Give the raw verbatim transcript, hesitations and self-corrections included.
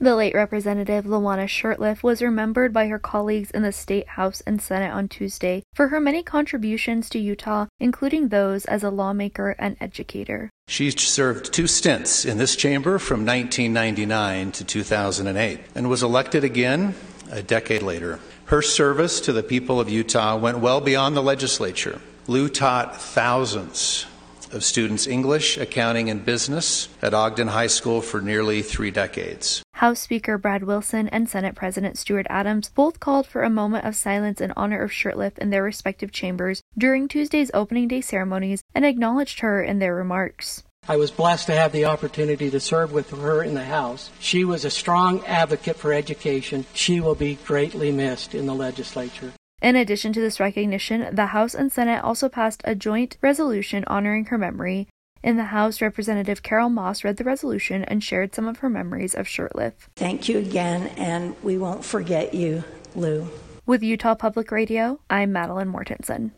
The late Representative Lawana Shurtleff was remembered by her colleagues in the State House and Senate on Tuesday for her many contributions to Utah, including those as a lawmaker and educator. She served two stints in this chamber from nineteen ninety-nine to two thousand eight and was elected again a decade later. Her service to the people of Utah went well beyond the legislature. Lou taught thousands of students English, accounting, and business at Ogden High School for nearly three decades. House Speaker Brad Wilson and Senate President Stuart Adams both called for a moment of silence in honor of Shurtleff in their respective chambers during Tuesday's opening day ceremonies and acknowledged her in their remarks. I was blessed to have the opportunity to serve with her in the House. She was a strong advocate for education. She will be greatly missed in the legislature. In addition to this recognition, the House and Senate also passed a joint resolution honoring her memory. In the House, Representative Carol Moss read the resolution and shared some of her memories of Shurtleff. Thank you again, and we won't forget you, Lou. With Utah Public Radio, I'm Madeline Mortensen.